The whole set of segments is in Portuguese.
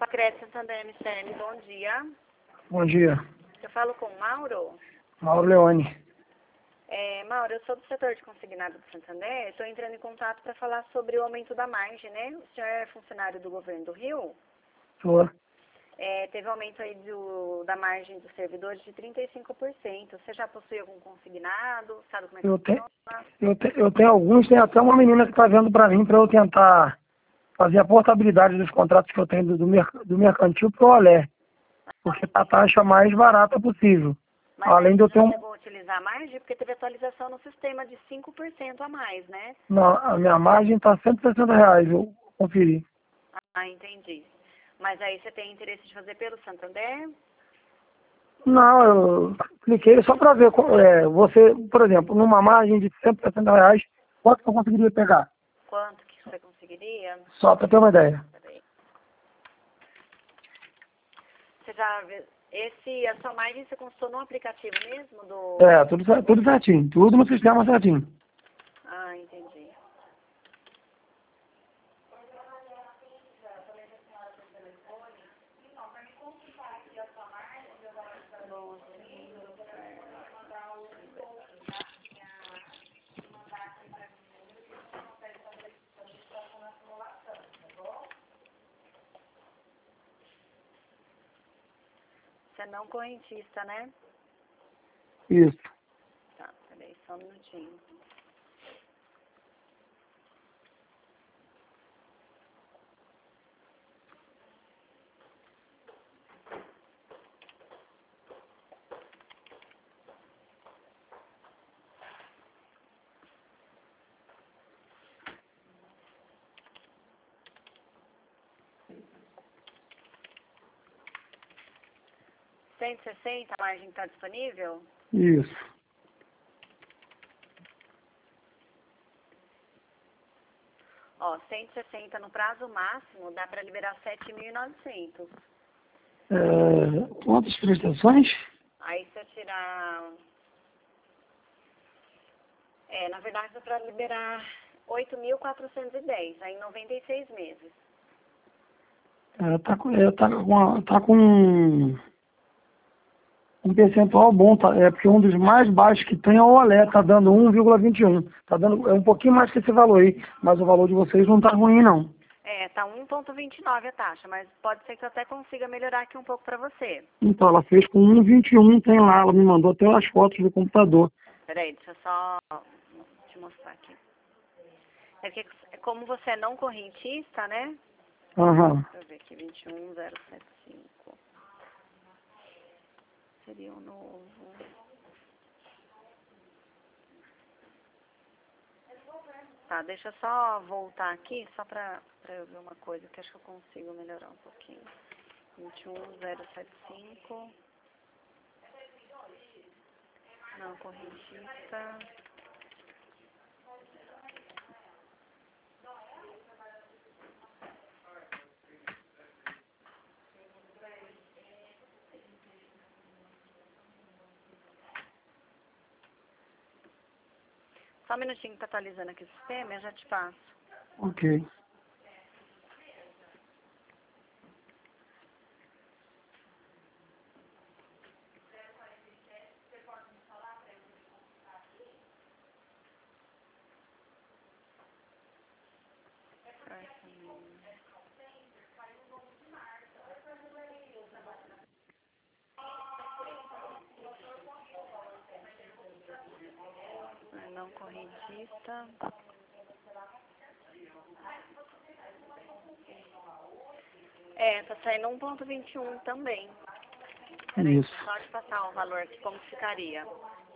Crédito Santander MCL, bom dia. Bom dia. Eu falo com o Mauro. Mauro Leone. Mauro, eu sou do setor de consignado do Santander. Estou entrando em contato para falar sobre o aumento da margem, né? O senhor é funcionário do governo do Rio? Sou. Teve aumento aí da margem dos servidores de 35%. Você já possui algum consignado? Sabe como é que funciona? Eu tenho alguns, tem até uma menina que está vendo para mim para eu tentar fazer a portabilidade dos contratos que eu tenho do mercantil para o Olé, porque tá a taxa mais barata possível. Mas Além de eu ter você chegou a utilizar a margem porque teve atualização no sistema de 5% a mais, né? Não, a minha margem está R$ 160, eu conferi. Ah, entendi. Mas aí você tem interesse de fazer pelo Santander? Não, eu cliquei só para ver, você, por exemplo, numa margem de R$ 160, quanto que eu conseguiria pegar? Quanto que você conseguiria? Só para ter uma ideia. Peraí. Você já viu? A sua margem você consultou no aplicativo mesmo do... Tudo certinho, tudo no sistema certinho. Ah, entendi. Você é não correntista, né? Isso. Tá, peraí, só um minutinho. R$ 160, a margem está disponível? Isso. Ó, 160 no prazo máximo, dá para liberar 7.900. Quantas prestações? Aí se eu tirar... na verdade dá para liberar 8.410, aí em 96 meses. Tá com um percentual bom, tá? Porque um dos mais baixos que tem é o Olé, tá dando 1,21. Tá dando, um pouquinho mais que esse valor aí, mas o valor de vocês não tá ruim, não. Tá 1,29 a taxa, mas pode ser que eu até consiga melhorar aqui um pouco para você. Então, ela fez com 1,21, tem lá, ela me mandou até as fotos do computador. Peraí, deixa eu só te mostrar aqui. É que como você é não correntista, né? Aham. Deixa eu ver aqui, 21075. Seria o novo. Tá, deixa eu só voltar aqui, só pra eu ver uma coisa, que acho que eu consigo melhorar um pouquinho. 21075. Não, correntista. Só um minutinho que tá atualizando aqui o sistema, eu já te passo. Ok. Não correntista. Tá saindo 1,21 também. Peraí, Isso. só te passar o valor aqui, como que ficaria.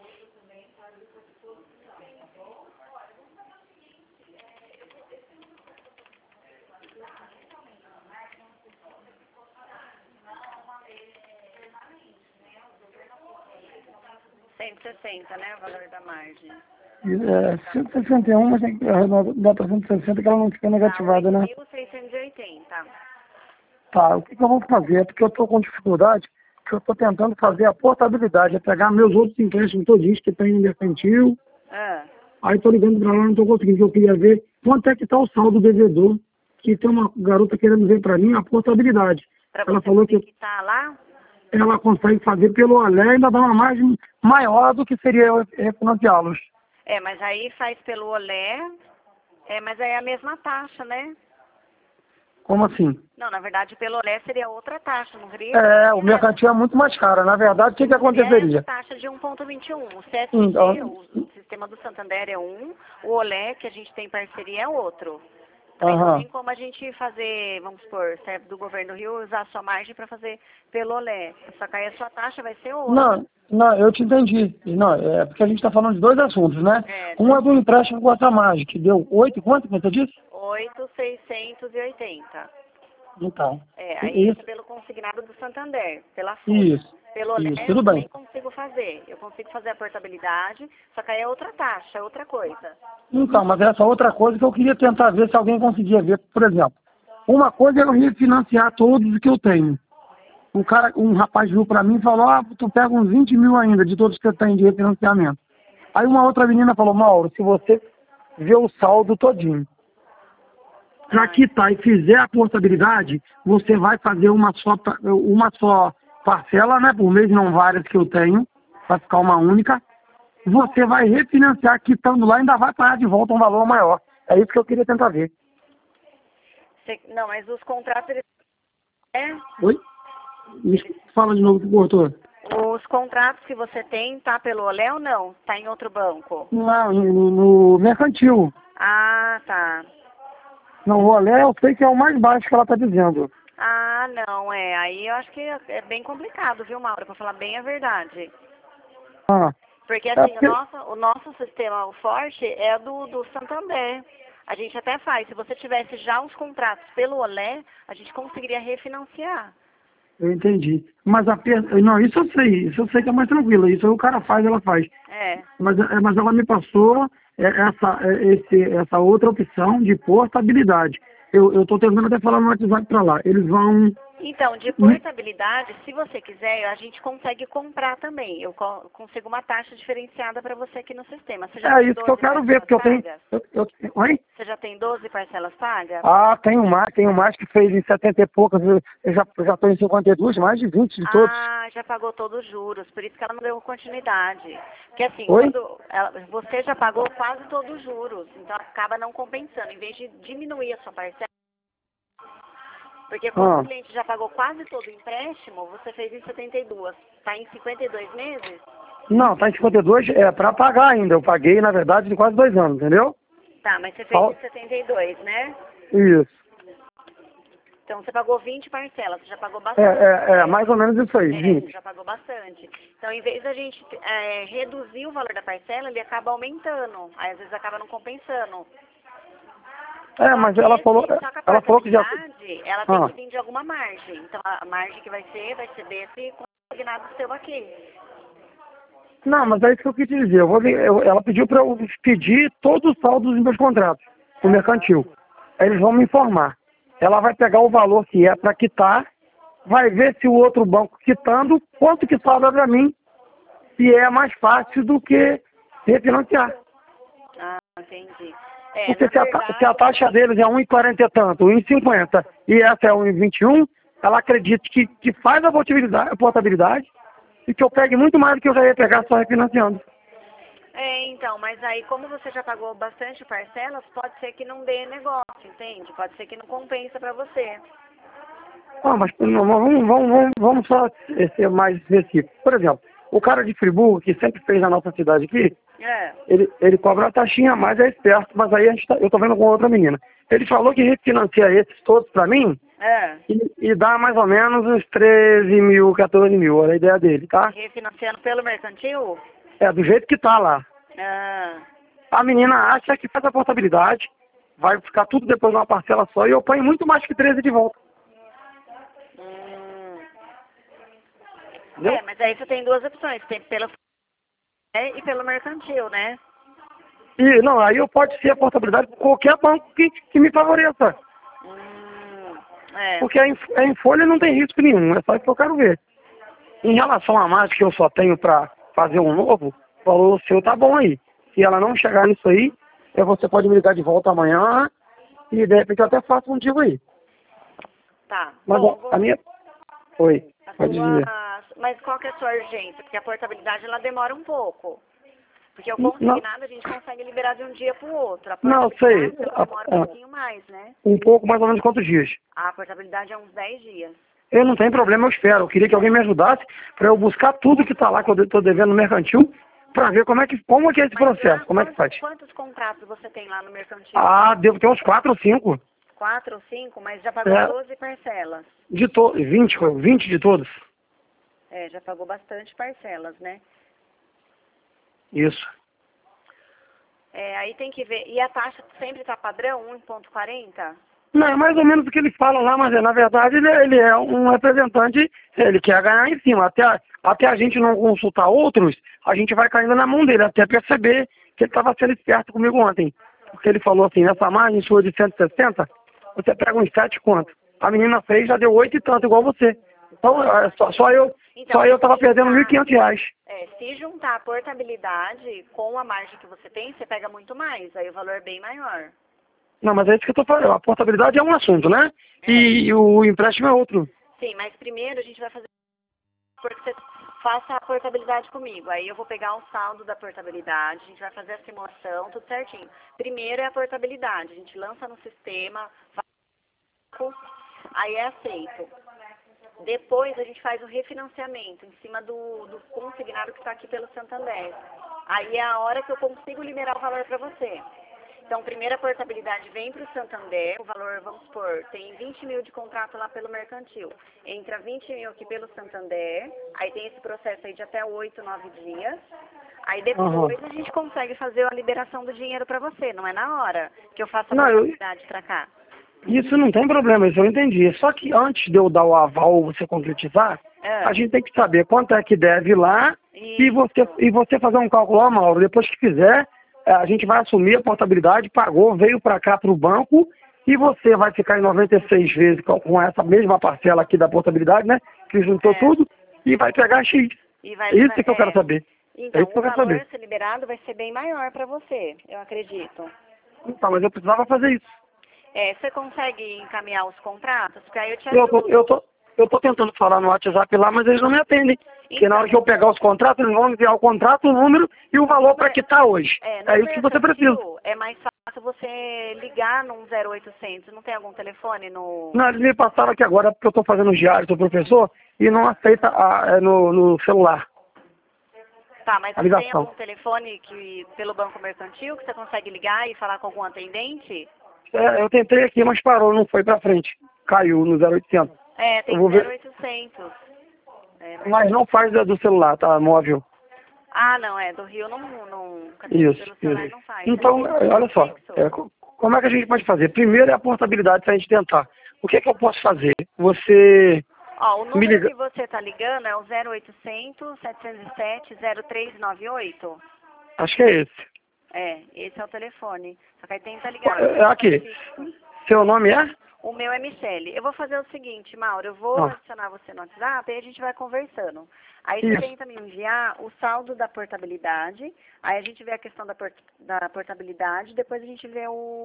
R$ 160, né, o valor da margem. 161, mas tem que arredondar para 160 que ela não fica negativada, né? 8.680. Tá, o que eu vou fazer? É porque eu estou com dificuldade, que eu estou tentando fazer a portabilidade, é pegar meus outros empréstimos todinhos que tem no mercantil, aí estou ligando para lá, não estou conseguindo, eu queria ver quanto é que está o saldo do devedor, que tem uma garota querendo ver para mim a portabilidade. Para Ela você falou poder que quitar lá? ela consegue fazer pelo Olé e ainda dá uma margem maior do que seria eu refinanciá-los. Mas aí faz pelo Olé, mas aí é a mesma taxa, né? Como assim? Não, na verdade, pelo Olé seria outra taxa, não seria? O mercantil é muito mais caro. Na verdade, o que É aconteceria? taxa de 1,21. O CSG, Então, o sistema do Santander é um, o Olé, que a gente tem parceria, é outro. Aí não tem como a gente fazer, vamos supor, se é do governo do Rio, usar a sua margem para fazer pelo Olé. Só que aí a sua taxa vai ser outra. Não, eu te entendi. Não, é porque a gente está falando de dois assuntos, né? Um é do empréstimo com essa margem, que deu 8, quanto que você disse? 8,680. Então. Aí Isso. é pelo consignado do Santander, pela folha. Isso. Pelo Olé Isso, eu tudo também bem. consigo fazer. Eu consigo fazer a portabilidade, só que aí é outra taxa, é outra coisa. Então, mas essa outra coisa que eu queria tentar ver se alguém conseguia ver. Por exemplo, uma coisa é eu refinanciar todos os que eu tenho. Um rapaz viu para mim e falou, tu pega uns 20 mil ainda de todos que eu tenho de refinanciamento. Aí uma outra menina falou, Mauro, se você vê o saldo todinho, para quitar e fizer a portabilidade, você vai fazer uma só parcela, né, por mês, não várias que eu tenho, vai ficar uma única. Você vai refinanciar, quitando lá, ainda vai pagar de volta um valor maior. É isso que eu queria tentar ver. Não, mas os contratos, Oi? Fala de novo, cortou. Os contratos que você tem, tá pelo Olé ou não? Tá em outro banco? Não, no mercantil. Ah, tá. Não, o Olé eu sei que é o mais baixo que ela está dizendo. Ah, não, aí eu acho que é bem complicado, viu, Mauro, pra falar bem a verdade. Porque assim, o nosso sistema, o forte, é do Santander. A gente até faz, se você tivesse já os contratos pelo Olé, a gente conseguiria refinanciar. Eu entendi. Mas não, isso eu sei que é mais tranquilo. Isso aí o cara faz, ela faz. Mas ela me passou essa outra opção de portabilidade. Eu estou tentando até falar no WhatsApp para lá. Eles vão... Então, de portabilidade, se você quiser, a gente consegue comprar também. Eu consigo uma taxa diferenciada para você aqui no sistema. Você já tem isso que eu quero ver, porque eu tenho... Oi? Você já tem 12 parcelas pagas? Tenho mais que fez em 70 e poucas. Eu já estou em 52, mais de 20 de todos. Já pagou todos os juros, por isso que ela não deu continuidade. Porque assim, Oi? Você já pagou quase todos os juros, então acaba não compensando. Em vez de diminuir a sua parcela, porque quando o cliente já pagou quase todo o empréstimo, você fez em 72. Está em 52 meses? Não, está em 52, para pagar ainda. Eu paguei, na verdade, de quase 2 anos, entendeu? Tá, mas você fez em 72, né? Isso. Então você pagou 20 parcelas, você já pagou bastante. Mais ou menos isso aí, 20. Você já pagou bastante. Então, em vez da gente reduzir o valor da parcela, ele acaba aumentando. Aí, às vezes, acaba não compensando. Mas ela falou que já... Ela tem que vir de alguma margem. Então, a margem que vai ser desse consignado seu aqui. Não, mas é isso que eu quis dizer. Ela pediu para eu pedir todos os saldos dos meus contratos, no mercantil. Aí eles vão me informar. Ela vai pegar o valor que é para quitar, vai ver se o outro banco quitando, quanto que sobra para mim, se é mais fácil do que refinanciar. Entendi. Porque se a taxa deles é 1,40 e tanto, 1,50 e essa é 1,21, ela acredita que faz a portabilidade e que eu pegue muito mais do que eu já ia pegar só refinanciando. Então, mas aí como você já pagou bastante parcelas, pode ser que não dê negócio, entende? Pode ser que não compensa para você. Mas vamos só ser mais específico. Por exemplo, o cara de Friburgo, que sempre fez na nossa cidade aqui, ele cobra uma taxinha a mais, é esperto, mas aí eu tô vendo com outra menina. Ele falou que refinancia esses todos para mim e dá mais ou menos uns 13 mil, 14 mil, olha a ideia dele, tá? Refinanciando pelo mercantil? Do jeito que tá lá. A menina acha que faz a portabilidade, vai ficar tudo depois numa parcela só e eu ponho muito mais que 13 de volta. Mas aí você tem duas opções, tem pelo e pelo mercantil, né? Aí eu pode ser a portabilidade por qualquer banco que me favoreça. Porque em folha não tem risco nenhum, é só isso que eu quero ver. Em relação à margem que eu só tenho para fazer um novo, o valor seu tá bom aí. Se ela não chegar nisso aí, você pode me ligar de volta amanhã e de repente eu até faço contigo aí. Tá. Mas Oi, pode dizer. Mas qual que é a sua urgência? Porque a portabilidade, ela demora um pouco. Porque o consignado a gente consegue liberar de um dia para o outro. A Não, sei. Demora um pouquinho mais, né? Um pouco, mais ou menos quantos dias? A portabilidade é uns 10 dias. Eu não tenho problema, eu espero. Eu queria que alguém me ajudasse para eu buscar tudo que está lá que eu estou devendo no mercantil para ver como é que é esse processo, como é que faz. Quantos contratos você tem lá no mercantil? Devo ter uns 4 ou 5. 4 ou 5, mas já pagou 12 parcelas. 20 de todos. Já pagou bastante parcelas, né? Isso. Aí tem que ver. E a taxa sempre está padrão, 1,40? Não, é mais ou menos o que ele fala lá, mas na verdade ele é um representante, ele quer ganhar em cima. Até a gente não consultar outros, a gente vai caindo na mão dele, até perceber que ele estava sendo esperto comigo ontem. Porque ele falou assim, nessa margem sua de 160, você pega uns 7 conto. A menina fez, já deu 8 e tanto, igual você. Então, só eu estava perdendo R$1.500. Se juntar a portabilidade com a margem que você tem, você pega muito mais, aí o valor é bem maior. Não, mas é isso que eu estou falando. A portabilidade é um assunto, né? E o empréstimo é outro. Sim, mas primeiro a gente vai fazer porque você faça a portabilidade comigo. Aí eu vou pegar o saldo da portabilidade, a gente vai fazer a simulação, tudo certinho. Primeiro é a portabilidade, a gente lança no sistema, aí é aceito. Depois a gente faz o refinanciamento em cima do consignado que está aqui pelo Santander. Aí é a hora que eu consigo liberar o valor para você. Então, primeiro a portabilidade vem para o Santander, o valor, vamos supor, tem 20 mil de contrato lá pelo mercantil. Entra 20 mil aqui pelo Santander, aí tem esse processo aí de até 8, 9 dias. Aí depois a gente consegue fazer a liberação do dinheiro para você, não é na hora que eu faço a portabilidade para cá. Isso não tem problema, isso eu entendi. Só que antes de eu dar o aval, você concretizar, a gente tem que saber quanto é que deve lá e você fazer um cálculo, Mauro, depois que fizer, a gente vai assumir a portabilidade, pagou, veio para cá para o banco e você vai ficar em 96 vezes com essa mesma parcela aqui da portabilidade, né? Que juntou tudo e vai pegar X. É isso que eu quero saber. Então, o valor a ser liberado vai ser bem maior para você, eu acredito. Então, mas eu precisava fazer isso. Você consegue encaminhar os contratos? Porque aí eu te ajudo. Eu tô tentando falar no WhatsApp lá, mas eles não me atendem. Porque na hora que eu pegar os contratos, eles vão enviar o contrato, o número e o valor para que está hoje. É isso que você precisa. É mais fácil você ligar num 0800. Não tem algum telefone no... Não, eles me passaram aqui agora porque eu estou fazendo diário, sou professor, e não aceita no celular. Tá, mas você tem algum telefone pelo Banco Mercantil que você consegue ligar e falar com algum atendente? Eu tentei aqui, mas parou, não foi para frente. Caiu no 0800. Tem 0800. Mas não faz do celular, tá? Móvel. Não, do Rio não isso. Não faz. Então, olha só, como é que a gente pode fazer? Primeiro é a portabilidade para a gente tentar. O que é que eu posso fazer? Você... o número que você está ligando é o 0800 707 0398? Acho que é esse. Esse é o telefone. Só que aí tenta ligar. Aqui. Seu nome é? O meu é Michele. Eu vou fazer o seguinte, Mauro, eu vou adicionar você no WhatsApp e a gente vai conversando. Aí você tenta me enviar o saldo da portabilidade, aí a gente vê a questão da portabilidade, depois a gente vê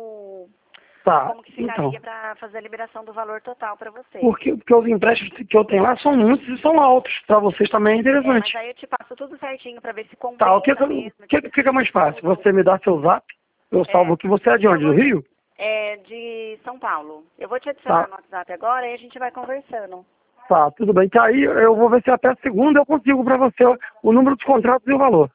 como que ficaria para fazer a liberação do valor total para você. Porque os empréstimos que eu tenho lá são muitos e são altos. Para vocês também é interessante. Mas aí eu te passo tudo certinho para ver se compensa o que é mais fácil? Você me dá seu zap, eu salvo aqui. Você é de onde? Do Rio? De São Paulo. Eu vou te adicionar no WhatsApp agora e a gente vai conversando. Tá, tudo bem. Que aí eu vou ver se até segunda eu consigo para você o número dos contratos e o valor.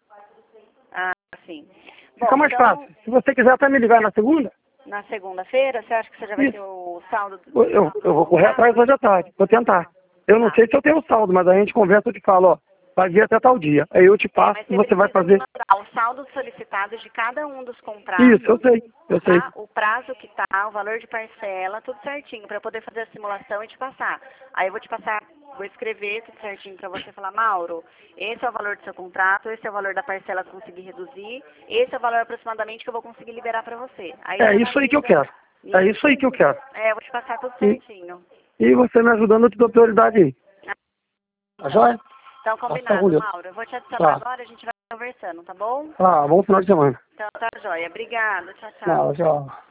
Sim. Fica mais fácil. Se você quiser até me ligar na segunda. Na segunda-feira, você acha que você já vai ter o saldo? Eu vou correr atrás hoje à tarde. Vou tentar. Eu não sei se eu tenho o saldo, mas a gente conversa, eu te falo, vai vir até tal dia. Aí eu te passo e você vai fazer... o saldo solicitado de cada um dos contratos. Isso, eu sei. O prazo que tá, o valor de parcela, tudo certinho, para eu poder fazer a simulação e te passar. Aí eu vou escrever tudo certinho para você falar, Mauro, esse é o valor do seu contrato, esse é o valor da parcela que eu consegui reduzir, esse é o valor aproximadamente que eu vou conseguir liberar para você. Aí isso aí que eu quero. É isso aí que eu quero. Eu vou te passar tudo certinho. E você me ajudando, eu te dou prioridade aí. Tá joia? Então, combinado, Mauro. Eu vou te adicionar agora, a gente vai conversando, tá bom? Bom final de semana. Então, tá joia. Obrigada. Tchau, tchau. Tchau.